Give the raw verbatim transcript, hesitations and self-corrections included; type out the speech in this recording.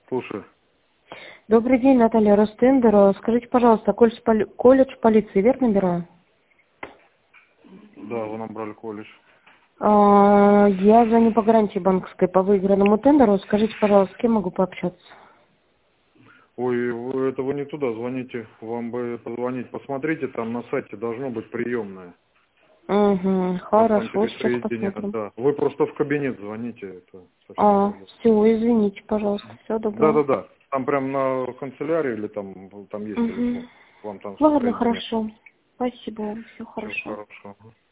Слушай. Добрый день, Наталья Ростендер. Скажите, пожалуйста, колледж, поли... колледж полиции, верно набираю? Да, вы набрали колледж. А, я звоню по гарантии банковской по выигранному тендеру. Скажите, пожалуйста, с кем могу пообщаться? Ой, вы, это вы не туда звоните. Вам бы позвонить. Посмотрите, там на сайте должно быть приемное. Угу, Там, там хорошо, сейчас телесведения, посмотрим. да. Вы просто в кабинет звоните, это совсем А, другое. все, извините, пожалуйста, все Да, доброго. да, да. Там прям на канцелярии или там, там есть Угу. телефон. Вам там все Ладно, соединят. хорошо. Спасибо вам, все Все хорошо. хорошо.